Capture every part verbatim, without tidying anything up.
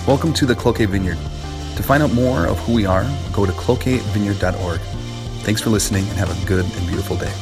Welcome to the Cloquet Vineyard. To find out more of who we are, go to cloquet vineyard dot org. Thanks for listening and have a good and beautiful day.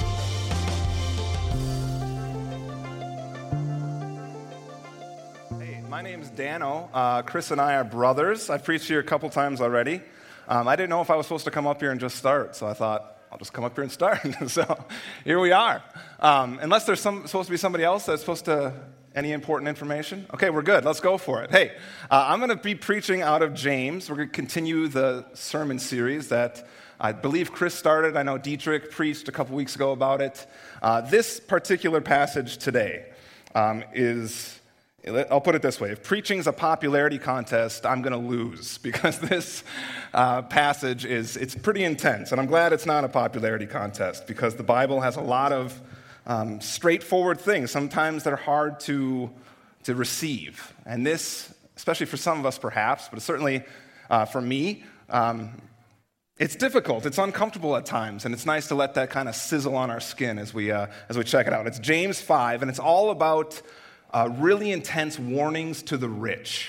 Hey, my name's Dano. Uh, Chris and I are brothers. I've preached here a couple times already. Um, I didn't know if I was supposed to come up here and just start, so I thought, I'll just come up here and start. So here we are. Um, unless there's some, supposed to be somebody else that's supposed to, any important information? Okay, we're good. Let's go for it. Hey, uh, I'm going to be preaching out of James. We're going to continue the sermon series that I believe Chris started. I know Dietrich preached a couple weeks ago about it. Uh, this particular passage today um, is... I'll put it this way. If preaching is a popularity contest, I'm going to lose because this uh, passage is, it's pretty intense. And I'm glad it's not a popularity contest because the Bible has a lot of um, straightforward things, sometimes that are hard to, to receive. And this, especially for some of us perhaps, but certainly uh, for me, um, it's difficult. It's uncomfortable at times. And it's nice to let that kind of sizzle on our skin as we, uh, as we check it out. It's James five, and it's all about Uh, really intense warnings to the rich.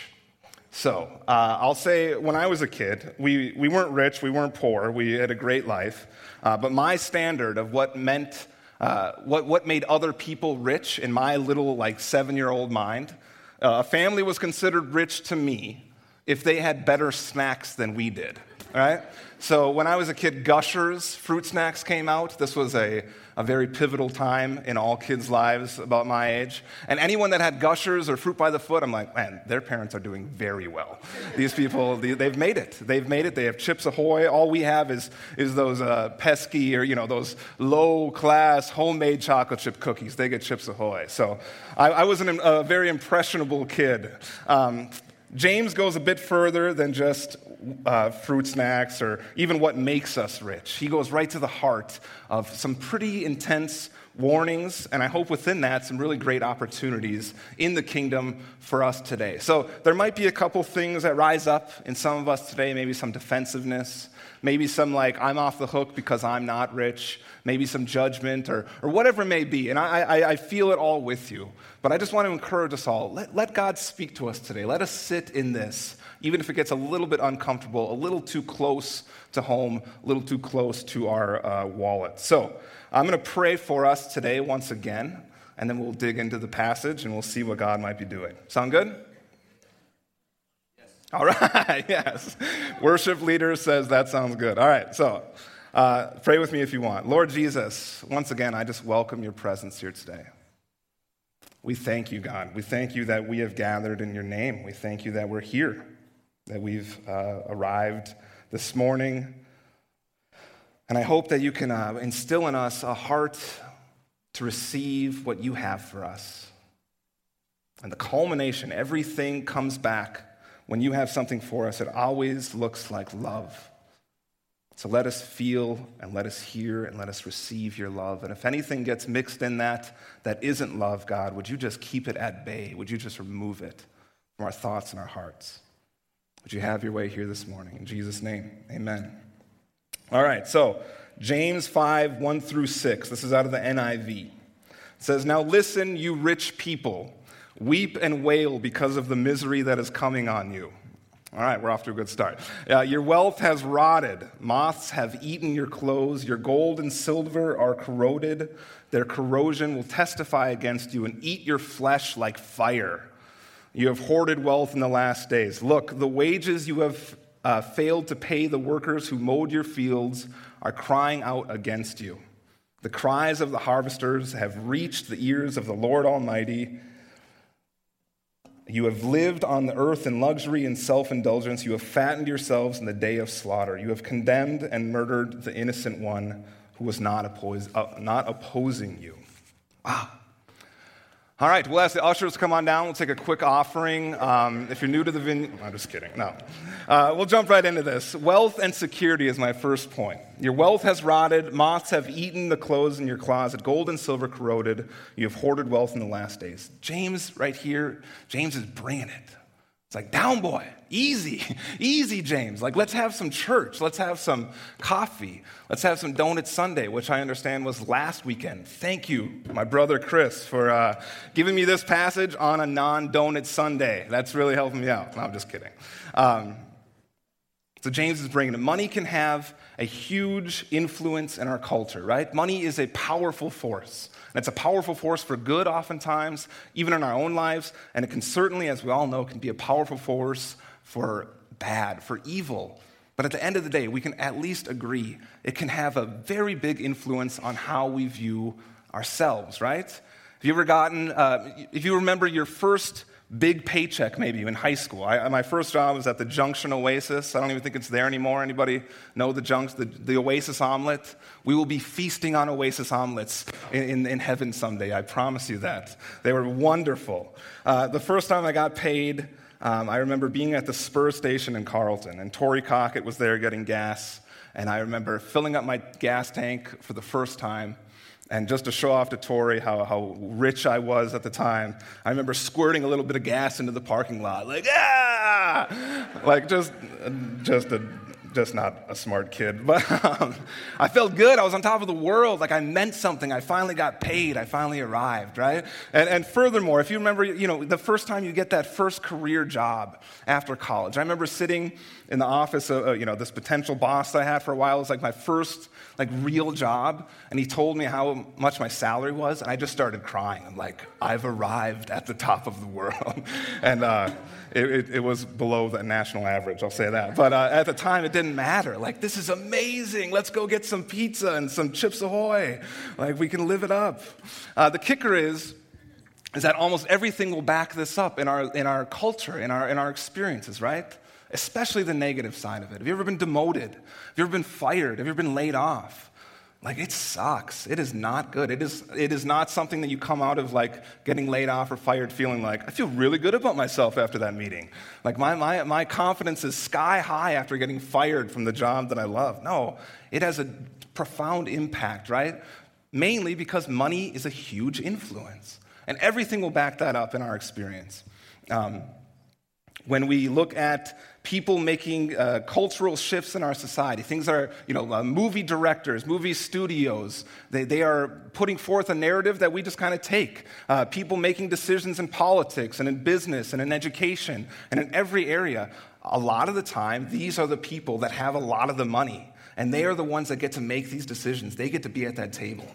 So, uh, I'll say when I was a kid, we, we weren't rich, we weren't poor, we had a great life. Uh, but my standard of what meant, uh, what, what made other people rich in my little, like, seven-year-old mind, uh, a family was considered rich to me if they had better snacks than we did, right? So when I was a kid, Gushers fruit snacks came out. This was a, a very pivotal time in all kids' lives about my age. And anyone that had Gushers or Fruit by the Foot, I'm like, man, their parents are doing very well. These people, they've made it. They've made it. They have Chips Ahoy. All we have is, is those uh, pesky or, you know, those low-class homemade chocolate chip cookies. They get Chips Ahoy. So I, I was an, a very impressionable kid. Um, James goes a bit further than just uh, fruit snacks or even what makes us rich. He goes right to the heart of some pretty intense warnings, and I hope within that some really great opportunities in the kingdom for us today. So there might be a couple things that rise up in some of us today, maybe some defensiveness, maybe some like, I'm off the hook because I'm not rich, maybe some judgment or, or whatever it may be. And I, I, I feel it all with you. But I just want to encourage us all. Let, let God speak to us today. Let us sit in this, even if it gets a little bit uncomfortable, a little too close to home, a little too close to our uh, wallet. So I'm going to pray for us today once again, and then we'll dig into the passage and we'll see what God might be doing. Sound good? All right, yes. Worship leader says that sounds good. All right, so uh, pray with me if you want. Lord Jesus, once again, I just welcome your presence here today. We thank you, God. We thank you that we have gathered in your name. We thank you that we're here, that we've uh, arrived this morning. And I hope that you can uh, instill in us a heart to receive what you have for us. And the culmination, everything comes back. When you have something for us, it always looks like love. So let us feel and let us hear and let us receive your love. And if anything gets mixed in that that isn't love, God, would you just keep it at bay? Would you just remove it from our thoughts and our hearts? Would you have your way here this morning? In Jesus' name, amen. All right, so James five, one through six. This is out of the N I V. It says, "Now listen, you rich people. Weep and wail because of the misery that is coming on you." All right, we're off to a good start. Uh, your wealth has rotted. Moths have eaten your clothes. Your gold and silver are corroded. Their corrosion will testify against you and eat your flesh like fire. You have hoarded wealth in the last days. Look, the wages you have uh, failed to pay the workers who mowed your fields are crying out against you. The cries of the harvesters have reached the ears of the Lord Almighty. You have lived on the earth in luxury and self-indulgence. You have fattened yourselves in the day of slaughter. You have condemned and murdered the innocent one who was not, oppose, uh, not opposing you. Wow. All right, we'll ask the ushers to come on down. We'll take a quick offering. Um, if you're new to the vineyard, I'm just kidding. No. Uh, we'll jump right into this. Wealth and security is my first point. Your wealth has rotted. Moths have eaten the clothes in your closet. Gold and silver corroded. You have hoarded wealth in the last days. James, right here, James is bringing it. It's like, down boy, easy, easy, James. Like, let's have some church. Let's have some coffee. Let's have some Donut Sunday, which I understand was last weekend. Thank you, my brother Chris, for uh, giving me this passage on a non-Donut Sunday. That's really helping me out. No, I'm just kidding. Um, so James is bringing it. Money can have a huge influence in our culture, right? Money is a powerful force. And it's a powerful force for good oftentimes, even in our own lives. And it can certainly, as we all know, can be a powerful force for bad, for evil. But at the end of the day, we can at least agree it can have a very big influence on how we view ourselves, right? Have you ever gotten, uh, if you remember your first big paycheck maybe in high school. I, my first job was at the Junction Oasis. I don't even think it's there anymore. Anybody know the Junks, the, the Oasis omelet? We will be feasting on Oasis omelets in, in, in heaven someday. I promise you that. They were wonderful. Uh, the first time I got paid, um, I remember being at the Spur station in Carlton, and Tori Cockett was there getting gas, and I remember filling up my gas tank for the first time. And just to show off to Tori how, how rich I was at the time, I remember squirting a little bit of gas into the parking lot, like, ah! Like, just, just a, just not a smart kid. But um, I felt good. I was on top of the world. Like, I meant something. I finally got paid. I finally arrived, right? And, and furthermore, if you remember, you know, the first time you get that first career job after college, I remember sitting in the office of, uh, you know, this potential boss I had for a while. It was like my first, like, real job. And he told me how much my salary was, and I just started crying. I'm like, I've arrived at the top of the world. and uh, it, it, it was below the national average, I'll say that. But uh, at the time, it didn't matter. Like, this is amazing. Let's go get some pizza and some Chips Ahoy. Like, we can live it up. Uh, the kicker is, is that almost everything will back this up in our in our culture, in our in our experiences, right? Especially the negative side of it. Have you ever been demoted? Have you ever been fired? Have you ever been laid off? Like, it sucks. It is not good. It is it is not something that you come out of, like, getting laid off or fired feeling like, I feel really good about myself after that meeting. Like, my my my confidence is sky high after getting fired from the job that I love. No, it has a profound impact, right? Mainly because money is a huge influence. And everything will back that up in our experience. Um, when we look at people making uh, cultural shifts in our society, things that are, you know, uh, movie directors, movie studios, they, they are putting forth a narrative that we just kind of take. Uh, people making decisions in politics and in business and in education and in every area. A lot of the time, these are the people that have a lot of the money, and they are the ones that get to make these decisions. They get to be at that table.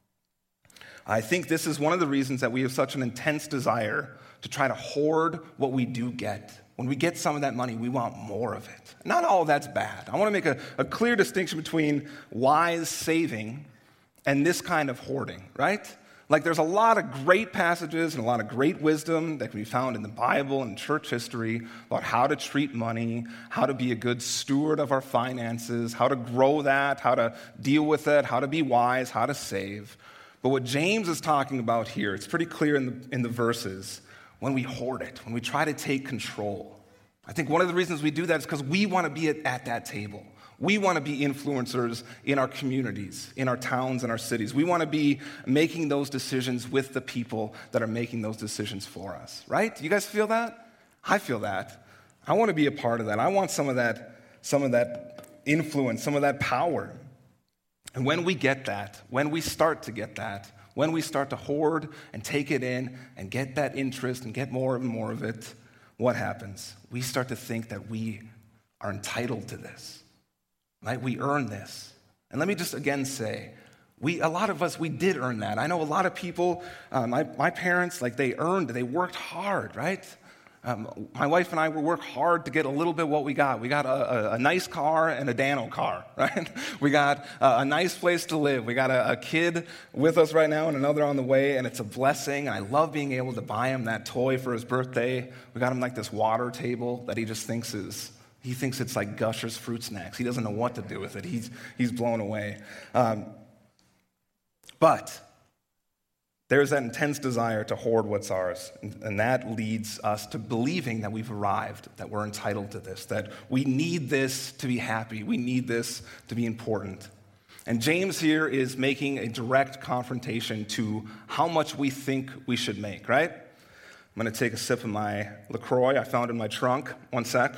I think this is one of the reasons that we have such an intense desire to try to hoard what we do get. When we get some of that money, we want more of it. Not all of that's bad. I want to make a, a clear distinction between wise saving and this kind of hoarding, right? Like, there's a lot of great passages and a lot of great wisdom that can be found in the Bible and church history about how to treat money, how to be a good steward of our finances, how to grow that, how to deal with it, how to be wise, how to save. But what James is talking about here, it's pretty clear in the, in the verses, when we hoard it, when we try to take control. I think one of the reasons we do that is because we want to be at, at that table. We want to be influencers in our communities, in our towns and our cities. We want to be making those decisions with the people that are making those decisions for us, right? You guys feel that? I feel that. I want to be a part of that. I want some of that, some of that influence, some of that power. And when we get that, when we start to get that, when we start to hoard and take it in and get that interest and get more and more of it, what happens? We start to think that we are entitled to this, right? We earn this. And let me just again say, we a lot of us, we did earn that. I know a lot of people, uh, my, my parents, like they earned, they worked hard, right? Um, my wife and I we worked hard to get a little bit what we got. We got a, a, a nice car and a Dano car, right? We got a, a nice place to live. We got a, a kid with us right now and another on the way, and it's a blessing. And I love being able to buy him that toy for his birthday. We got him like this water table that he just thinks is, he thinks it's like Gushers fruit snacks. He doesn't know what to do with it. He's, he's blown away. Um, but there's that intense desire to hoard what's ours, and that leads us to believing that we've arrived, that we're entitled to this, that we need this to be happy, we need this to be important. And James here is making a direct confrontation to how much we think we should make, right? I'm going to take a sip of my LaCroix I found in my trunk. One sec.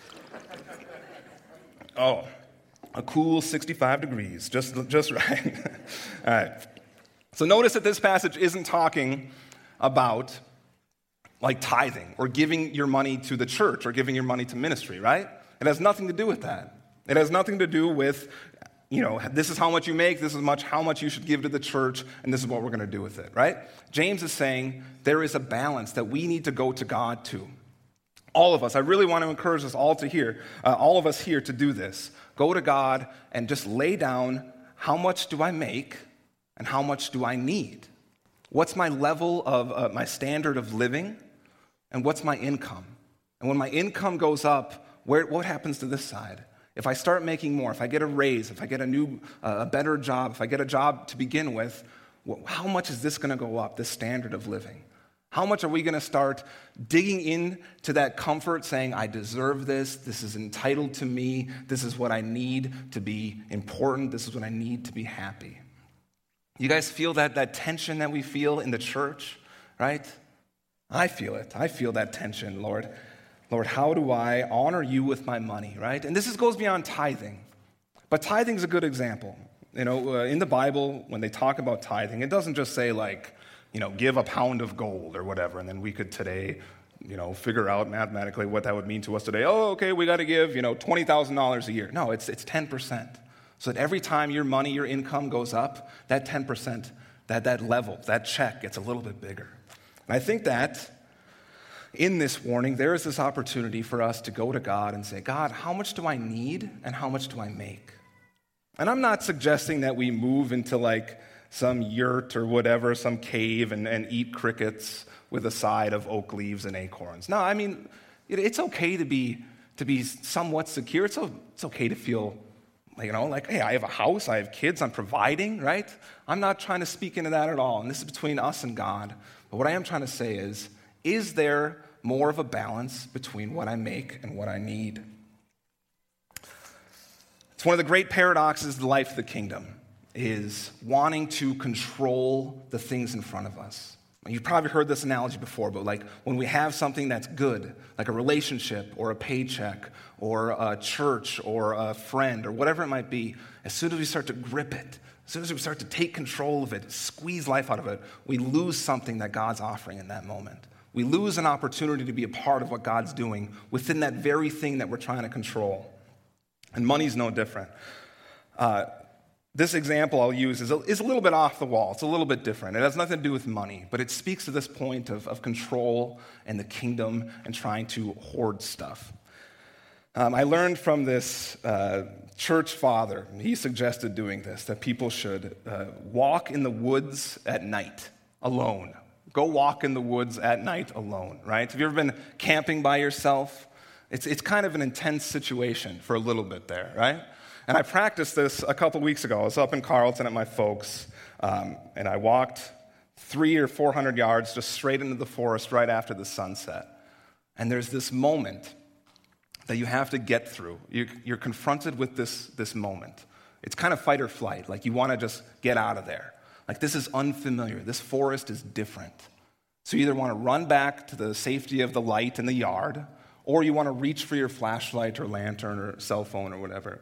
Oh, a cool sixty-five degrees, just, just right. All right. So notice that this passage isn't talking about like tithing or giving your money to the church or giving your money to ministry, right? It has nothing to do with that. It has nothing to do with, you know, this is how much you make, this is much how much you should give to the church, and this is what we're going to do with it, right? James is saying there is a balance that we need to go to God to. All of us, I really want to encourage us all to hear, uh, all of us here to do this. Go to God and just lay down, how much do I make and how much do I need? What's my level of, uh, my standard of living, and what's my income? And when my income goes up, where, what happens to this side? If I start making more, if I get a raise, if I get a new, uh, a better job, if I get a job to begin with, well, how much is this going to go up, this standard of living? How much are we going to start digging into that comfort, saying, I deserve this, this is entitled to me, this is what I need to be important, this is what I need to be happy? You guys feel that, that tension that we feel in the church, right? I feel it. I feel that tension, Lord. Lord, how do I honor you with my money, right? And this is, goes beyond tithing. But tithing is a good example. You know, uh, in the Bible, when they talk about tithing, it doesn't just say like, you know, give a pound of gold or whatever, and then we could today, you know, figure out mathematically what that would mean to us today. Oh, okay, we got to give, you know, twenty thousand dollars a year. No, it's it's ten percent. So that every time your money, your income goes up, that ten percent, that, that level, that check gets a little bit bigger. And I think that in this warning, there is this opportunity for us to go to God and say, God, how much do I need and how much do I make? And I'm not suggesting that we move into like some yurt or whatever, some cave and, and eat crickets with a side of oak leaves and acorns. No, I mean, it, it's okay to be to be somewhat secure. It's, it's okay to feel, you know, like, hey, I have a house, I have kids, I'm providing, right? I'm not trying to speak into that at all, and this is between us and God. But what I am trying to say is, is there more of a balance between what I make and what I need? It's one of the great paradoxes of the life of the kingdom, is wanting to control the things in front of us. You've probably heard this analogy before, but like when we have something that's good, like a relationship or a paycheck or a church or a friend or whatever it might be, as soon as we start to grip it, as soon as we start to take control of it, squeeze life out of it, we lose something that God's offering in that moment. We lose an opportunity to be a part of what God's doing within that very thing that we're trying to control. And money's no different. Uh, This example I'll use is a, is a little bit off the wall. It's a little bit different. It has nothing to do with money, but it speaks to this point of, of control and the kingdom and trying to hoard stuff. Um, I learned from this uh, church father, he suggested doing this, that people should uh, walk in the woods at night alone. Go walk in the woods at night alone, right? Have you ever been camping by yourself? It's, it's kind of an intense situation for a little bit there, right? And I practiced this a couple weeks ago. I was up in Carlton at my folks, um, and I walked three or four hundred yards just straight into the forest right after the sunset. And there's this moment that you have to get through. You're, you're confronted with this, this moment. It's kind of fight or flight. Like you want to just get out of there. Like this is unfamiliar. This forest is different. So you either want to run back to the safety of the light in the yard, or you want to reach for your flashlight or lantern or cell phone or whatever.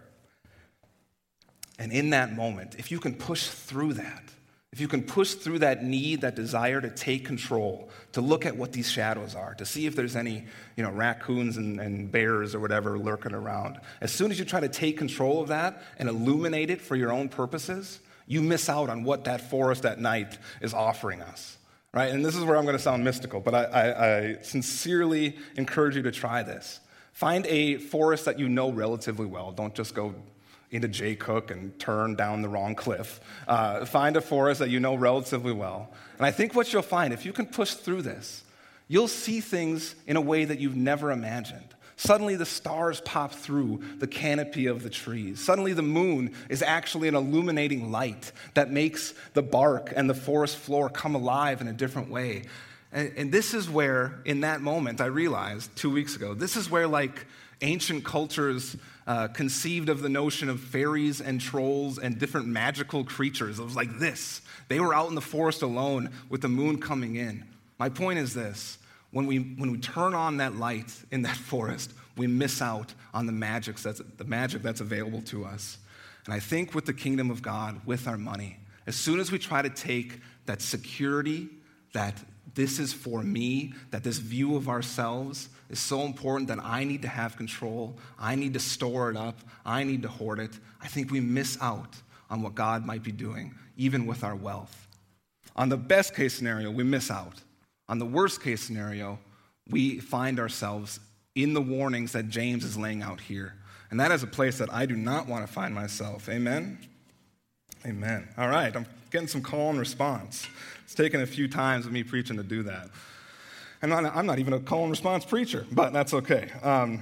And in that moment, if you can push through that, if you can push through that need, that desire to take control, to look at what these shadows are, to see if there's any, you know, raccoons and, and bears or whatever lurking around, as soon as you try to take control of that and illuminate it for your own purposes, you miss out on what that forest at night is offering us, right? And this is where I'm going to sound mystical, but I, I, I sincerely encourage you to try this. Find a forest that you know relatively well. Don't just go into Jay Cook and turn down the wrong cliff. Uh, find a forest that you know relatively well. And I think what you'll find, if you can push through this, you'll see things in a way that you've never imagined. Suddenly the stars pop through the canopy of the trees. Suddenly the moon is actually an illuminating light that makes the bark and the forest floor come alive in a different way. And, and this is where, in that moment, I realized two weeks ago, this is where like ancient cultures Uh, conceived of the notion of fairies and trolls and different magical creatures. It was like this. They were out in the forest alone with the moon coming in. My point is this. when we, when we turn on that light in that forest, we miss out on the magic that's, the magic that's available to us. And I think with the kingdom of God, with our money, as soon as we try to take that security, that this is for me, that this view of ourselves is so important that I need to have control, I need to store it up, I need to hoard it, I think we miss out on what God might be doing, even with our wealth. On the best case scenario, we miss out. On the worst case scenario, we find ourselves in the warnings that James is laying out here. And that is a place that I do not want to find myself. Amen? Amen. All right, I'm getting some call and response. It's taken a few times of me preaching to do that. I'm not, I'm not even a call and response preacher, but that's okay. Um,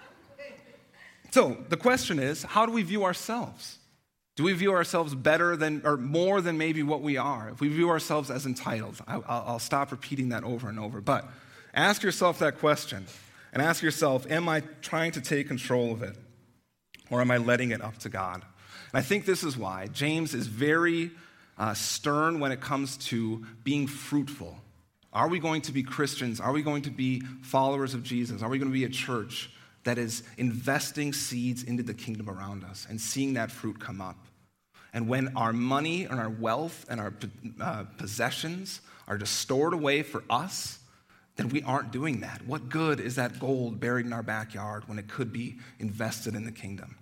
so the question is, how do we view ourselves? Do we view ourselves better than, or more than maybe what we are? If we view ourselves as entitled, I, I'll, I'll stop repeating that over and over. But ask yourself that question, and ask yourself, am I trying to take control of it, or am I letting it up to God? And I think this is why James is very uh, stern when it comes to being fruitful. Are we going to be Christians? Are we going to be followers of Jesus? Are we going to be a church that is investing seeds into the kingdom around us and seeing that fruit come up? And when our money and our wealth and our uh, possessions are just stored away for us, then we aren't doing that. What good is that gold buried in our backyard when it could be invested in the kingdom?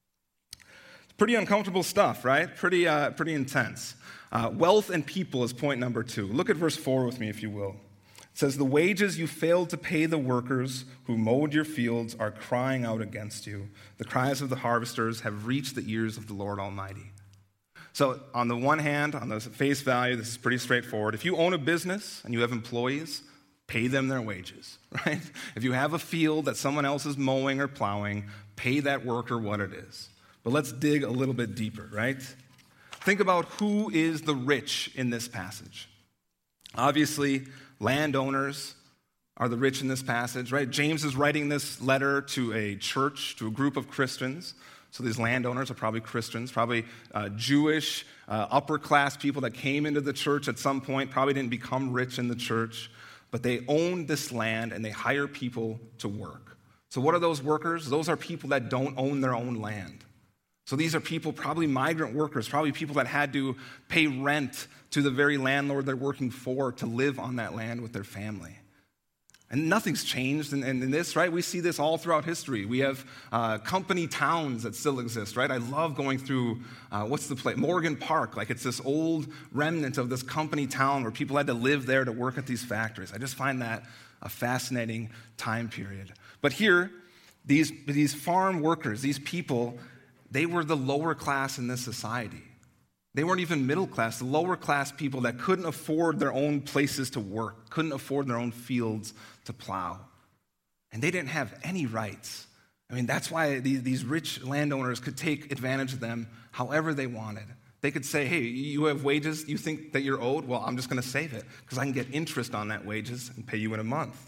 It's pretty uncomfortable stuff, right? Pretty, uh, pretty intense. Uh, wealth and people is point number two. Look at verse four with me, if you will. It says, the wages you failed to pay the workers who mowed your fields are crying out against you. The cries of the harvesters have reached the ears of the Lord Almighty. So on the one hand, on the face value, this is pretty straightforward. If you own a business and you have employees, pay them their wages, right? If you have a field that someone else is mowing or plowing, pay that worker what it is. But let's dig a little bit deeper, right? Think about who is the rich in this passage. Obviously, landowners are the rich in this passage, right? James is writing this letter to a church, to a group of Christians. So these landowners are probably Christians, probably uh, Jewish, uh, upper-class people that came into the church at some point, probably didn't become rich in the church, but they own this land and they hire people to work. So what are those workers? Those are people that don't own their own land. So these are people, probably migrant workers, probably people that had to pay rent to the very landlord they're working for to live on that land with their family. And nothing's changed in, in, in this, right? We see this all throughout history. We have uh, company towns that still exist, right? I love going through, uh, what's the place? Morgan Park. Like it's this old remnant of this company town where people had to live there to work at these factories. I just find that a fascinating time period. But here, these, these farm workers, these people, they were the lower class in this society. They weren't even middle class, the lower class people that couldn't afford their own places to work, couldn't afford their own fields to plow. And they didn't have any rights. I mean, that's why these, these rich landowners could take advantage of them however they wanted. They could say, hey, you have wages you think that you're owed? Well, I'm just going to save it because I can get interest on that wages and pay you in a month.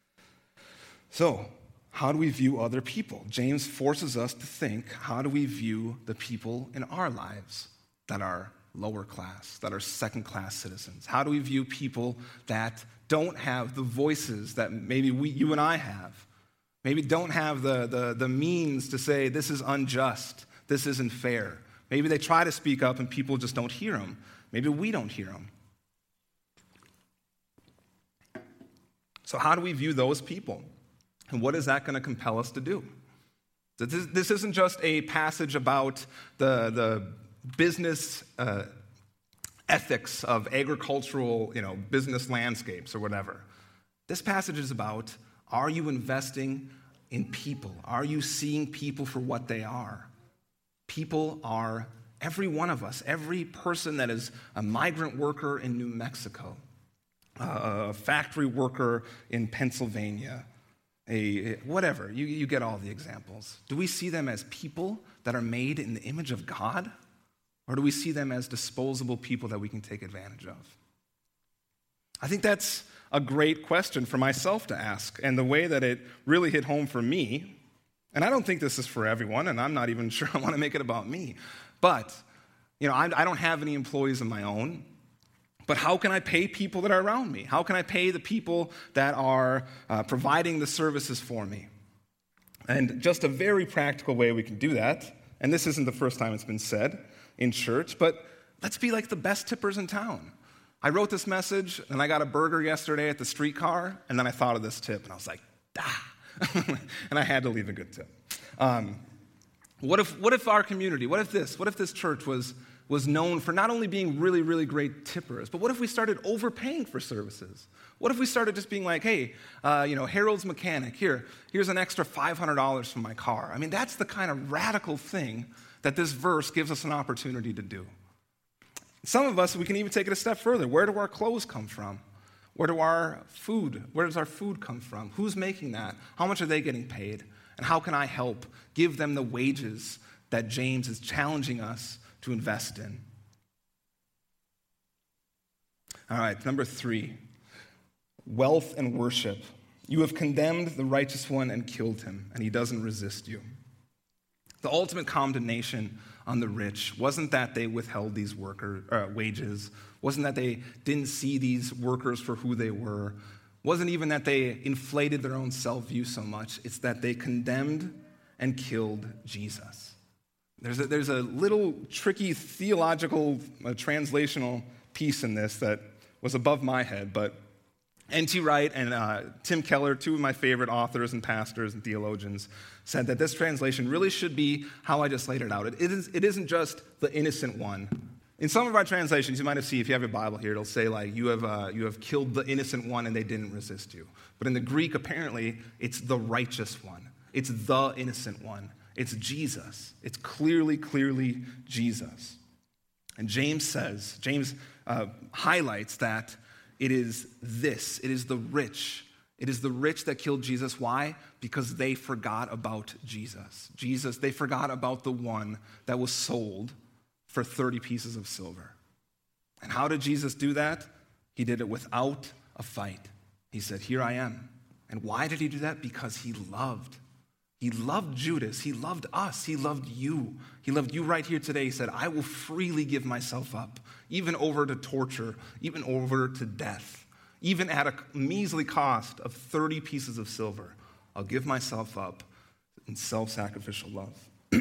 So, how do we view other people? James forces us to think, how do we view the people in our lives that are lower class, that are second-class citizens? How do we view people that don't have the voices that maybe we, you and I have? Maybe don't have the, the, the means to say, this is unjust, this isn't fair. Maybe they try to speak up and people just don't hear them. Maybe we don't hear them. So how do we view those people? And what is that going to compel us to do? This, this isn't just a passage about the, the business uh, ethics of agricultural, you know, business landscapes or whatever. This passage is about, are you investing in people? Are you seeing people for what they are? People are every one of us, every person that is a migrant worker in New Mexico, uh, a factory worker in Pennsylvania, a whatever, you, you get all the examples. Do we see them as people that are made in the image of God? Or do we see them as disposable people that we can take advantage of? I think that's a great question for myself to ask, and the way that it really hit home for me, and I don't think this is for everyone, and I'm not even sure I want to make it about me, but, you know, I, I don't have any employees of my own, but how can I pay people that are around me? How can I pay the people that are uh, providing the services for me? And just a very practical way we can do that, and this isn't the first time it's been said in church, but let's be like the best tippers in town. I wrote this message, and I got a burger yesterday at the streetcar, and then I thought of this tip, and I was like, ah, and I had to leave a good tip. Um, what if what if our community, what if this, what if this church was, was known for not only being really, really great tippers, but what if we started overpaying for services? What if we started just being like, hey, uh, you know, Harold's Mechanic, here, here's an extra five hundred dollars for my car. I mean, that's the kind of radical thing that this verse gives us an opportunity to do. Some of us, we can even take it a step further. Where do our clothes come from? Where do our food, where does our food come from? Who's making that? How much are they getting paid? And how can I help give them the wages that James is challenging us to invest in? All right, number three, wealth and worship. You have condemned the righteous one and killed him, and he doesn't resist you. The ultimate condemnation on the rich wasn't that they withheld these worker uh, wages, wasn't that they didn't see these workers for who they were, wasn't even that they inflated their own self-view so much. It's that they condemned and killed Jesus. There's a, there's a little tricky theological, uh, translational piece in this that was above my head, but N T Wright and uh, Tim Keller, two of my favorite authors and pastors and theologians, said that this translation really should be how I just laid it out. It, is, it isn't just the innocent one. In some of our translations, you might have seen, if you have your Bible here, it'll say like, you have, uh, you have killed the innocent one and they didn't resist you. But in the Greek, apparently, it's the righteous one. It's the innocent one. It's Jesus. It's clearly, clearly Jesus. And James says, James uh, highlights that it is this, it is the rich. It is the rich that killed Jesus. Why? Because they forgot about Jesus. Jesus, they forgot about the one that was sold for thirty pieces of silver. And how did Jesus do that? He did it without a fight. He said, here I am. And why did he do that? Because he loved. He loved Judas. He loved us. He loved you. He loved you right here today. He said, I will freely give myself up, even over to torture, even over to death, even at a measly cost of thirty pieces of silver. I'll give myself up in self-sacrificial love.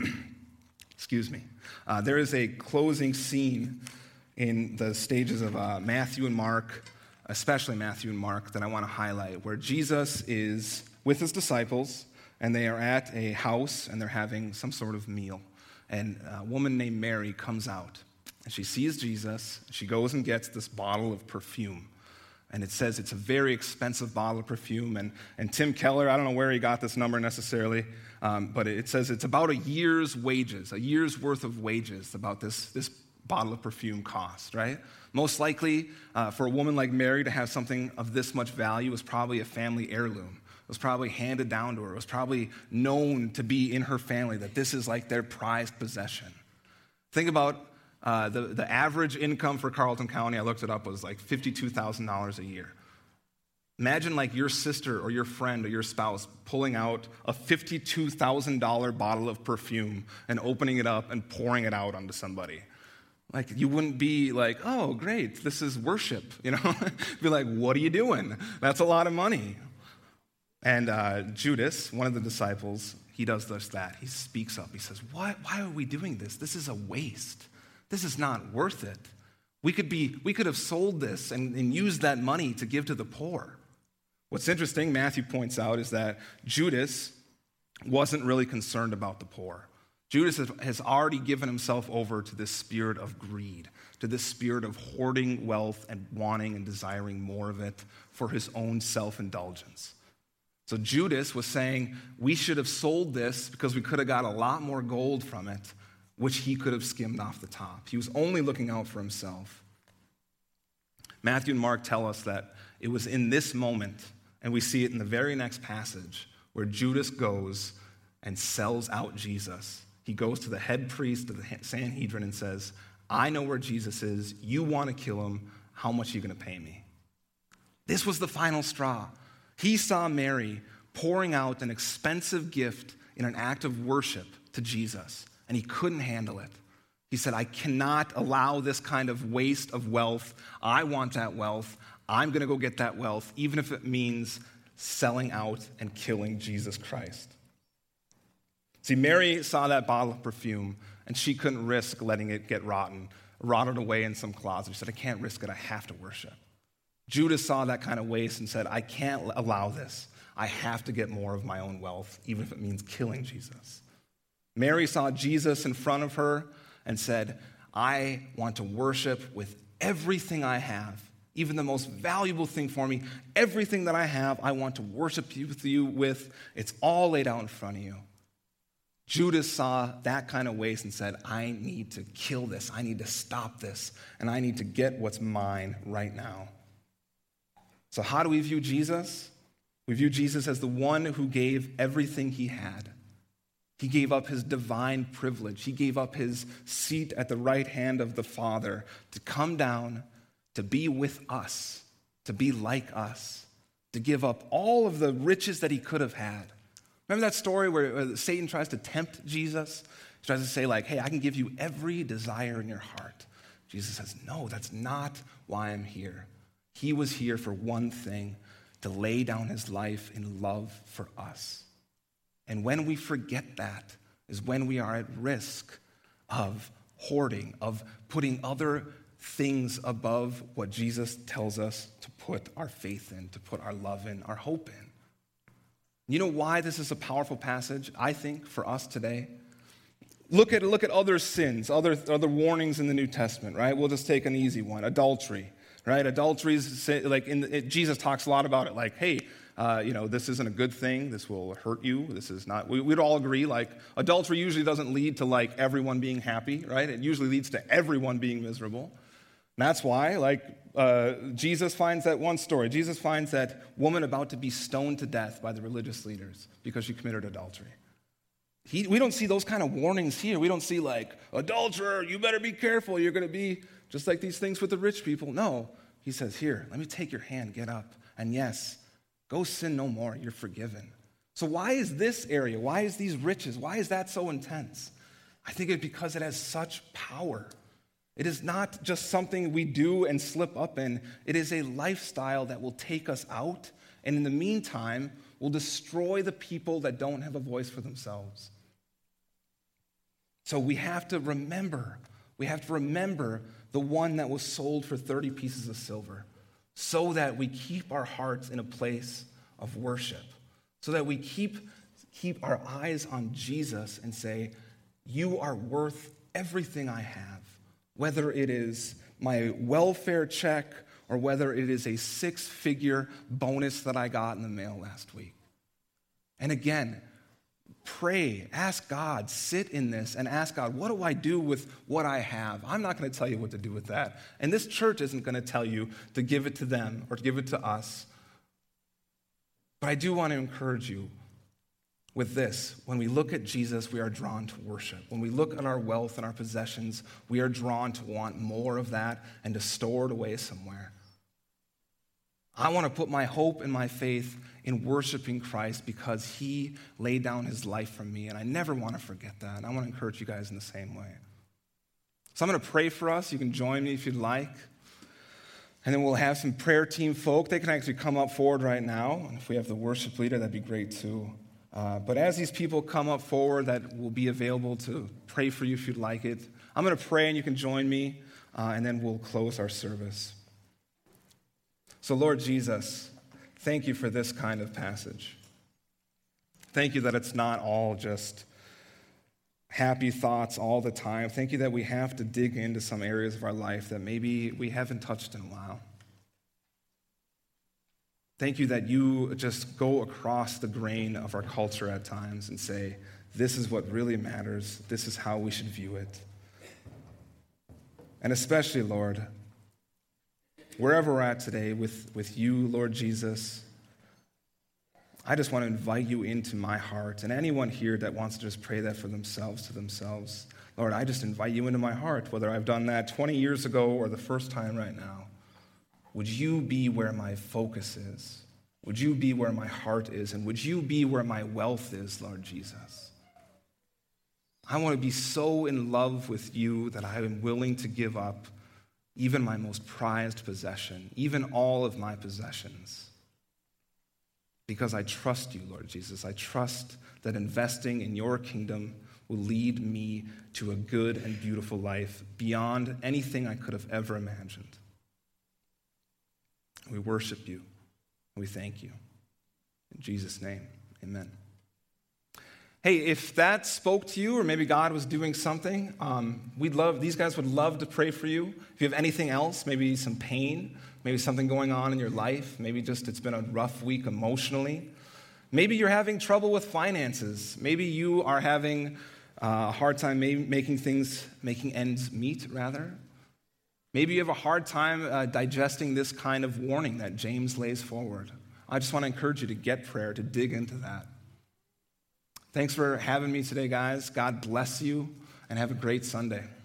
Excuse me. Uh, there is a closing scene in the stages of uh, Matthew and Mark, especially Matthew and Mark, that I want to highlight, where Jesus is with his disciples, and they are at a house, and they're having some sort of meal. And a woman named Mary comes out, and she sees Jesus. She goes and gets this bottle of perfume. And it says it's a very expensive bottle of perfume. And, and Tim Keller, I don't know where he got this number necessarily, um, but it says it's about a year's wages, a year's worth of wages about this, this bottle of perfume cost, right? Most likely, uh, for a woman like Mary to have something of this much value was probably a family heirloom. It was probably handed down to her. It was probably known to be in her family that this is like their prized possession. Think about Uh, the, the average income for Carleton County, I looked it up, was like fifty-two thousand dollars a year. Imagine like your sister or your friend or your spouse pulling out a fifty-two thousand dollars bottle of perfume and opening it up and pouring it out onto somebody. Like, you wouldn't be like, oh, great, this is worship, you know? Be like, what are you doing? That's a lot of money. And uh, Judas, one of the disciples, he does just that. He speaks up. He says, why, why are we doing this? This is a waste. This is not worth it. We could be, we could have sold this and, and used that money to give to the poor. What's interesting, Matthew points out, is that Judas wasn't really concerned about the poor. Judas has already given himself over to this spirit of greed, to this spirit of hoarding wealth and wanting and desiring more of it for his own self-indulgence. So Judas was saying, we should have sold this because we could have got a lot more gold from it, which he could have skimmed off the top. He was only looking out for himself. Matthew and Mark tell us that it was in this moment, and we see it in the very next passage, where Judas goes and sells out Jesus. He goes to the head priest of the Sanhedrin and says, I know where Jesus is. You want to kill him. How much are you going to pay me? This was the final straw. He saw Mary pouring out an expensive gift in an act of worship to Jesus, and he couldn't handle it. He said, I cannot allow this kind of waste of wealth. I want that wealth. I'm going to go get that wealth, even if it means selling out and killing Jesus Christ. See, Mary saw that bottle of perfume, and she couldn't risk letting it get rotten, rotted away in some closet. She said, I can't risk it. I have to worship. Judas saw that kind of waste and said, I can't allow this. I have to get more of my own wealth, even if it means killing Jesus. Mary saw Jesus in front of her and said, I want to worship with everything I have, even the most valuable thing for me, everything that I have, I want to worship you with you with. It's all laid out in front of you. Judas saw that kind of waste and said, I need to kill this. I need to stop this. And I need to get what's mine right now. So how do we view Jesus? We view Jesus as the one who gave everything he had. He gave up his divine privilege. He gave up his seat at the right hand of the Father to come down, to be with us, to be like us, to give up all of the riches that he could have had. Remember that story where Satan tries to tempt Jesus? He tries to say like, hey, I can give you every desire in your heart. Jesus says, no, that's not why I'm here. He was here for one thing, to lay down his life in love for us. And when we forget that is when we are at risk of hoarding, of putting other things above what Jesus tells us to put our faith in, to put our love in, our hope in. You know why this is a powerful passage, I think, for us today? Look at, look at other sins, other, other warnings in the New Testament, right? We'll just take an easy one, adultery, right? Adultery is, like, in the, it, Jesus talks a lot about it, like, hey, Uh, you know, this isn't a good thing. This will hurt you. This is not, we, we'd all agree, like, adultery usually doesn't lead to, like, everyone being happy, right? It usually leads to everyone being miserable. And that's why, like, uh, Jesus finds that one story. Jesus finds that woman about to be stoned to death by the religious leaders because she committed adultery. He, we don't see those kind of warnings here. We don't see, like, adulterer, you better be careful. You're going to be just like these things with the rich people. No, he says, here, let me take your hand, get up. And yes, go sin no more, you're forgiven. So why is this area, why is these riches, why is that so intense? I think it's because it has such power. It is not just something we do and slip up in. It is a lifestyle that will take us out, and in the meantime, will destroy the people that don't have a voice for themselves. So we have to remember, we have to remember the one that was sold for thirty pieces of silver, so that we keep our hearts in a place of worship, so that we keep, keep our eyes on Jesus and say, you are worth everything I have, whether it is my welfare check or whether it is a six-figure bonus that I got in the mail last week. And again, pray, ask God, sit in this and ask God, what do I do with what I have? I'm not going to tell you what to do with that. And this church isn't going to tell you to give it to them or to give it to us. But I do want to encourage you with this. When we look at Jesus, we are drawn to worship. When we look at our wealth and our possessions, we are drawn to want more of that and to store it away somewhere. I want to put my hope and my faith in worshiping Christ because he laid down his life for me, and I never want to forget that. And I want to encourage you guys in the same way. So I'm going to pray for us. You can join me if you'd like. And then we'll have some prayer team folk. They can actually come up forward right now. And if we have the worship leader, that'd be great too. Uh, but as these people come up forward that will be available to pray for you if you'd like it, I'm going to pray and you can join me, uh, and then we'll close our service. So Lord Jesus, thank you for this kind of passage. Thank you that it's not all just happy thoughts all the time. Thank you that we have to dig into some areas of our life that maybe we haven't touched in a while. Thank you that you just go across the grain of our culture at times and say, this is what really matters. This is how we should view it. And especially, Lord, wherever we're at today with, with you, Lord Jesus, I just want to invite you into my heart. And anyone here that wants to just pray that for themselves to themselves, Lord, I just invite you into my heart, whether I've done that twenty years ago or the first time right now. Would you be where my focus is? Would you be where my heart is? And would you be where my wealth is, Lord Jesus? I want to be so in love with you that I am willing to give up even my most prized possession, even all of my possessions, because I trust you, Lord Jesus. I trust that investing in your kingdom will lead me to a good and beautiful life beyond anything I could have ever imagined. We worship you, and we thank you. In Jesus' name, amen. Hey, if that spoke to you, or maybe God was doing something, um, we'd love, these guys would love to pray for you. If you have anything else, maybe some pain, maybe something going on in your life, maybe just it's been a rough week emotionally. Maybe you're having trouble with finances. Maybe you are having a hard time making things, making ends meet, rather. Maybe you have a hard time uh, digesting this kind of warning that James lays forward. I just want to encourage you to get prayer, to dig into that. Thanks for having me today, guys. God bless you, and have a great Sunday.